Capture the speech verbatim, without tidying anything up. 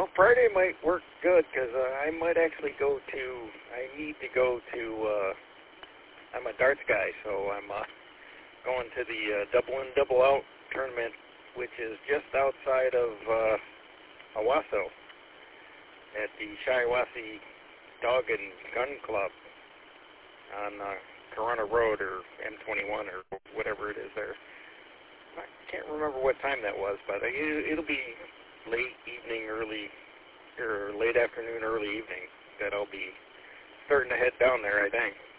Friday might work good because uh, I might actually go to, I need to go to, uh, I'm a darts guy, so I'm uh, going to the uh, double in, double out tournament, which is just outside of uh, Owasso at the Shiawassee Dog and Gun Club on uh, Corona Road or M twenty-one or whatever it is there. I can't remember what time that was, but it'll be late evening, early, or late afternoon, early evening that I'll be starting to head down there, I think.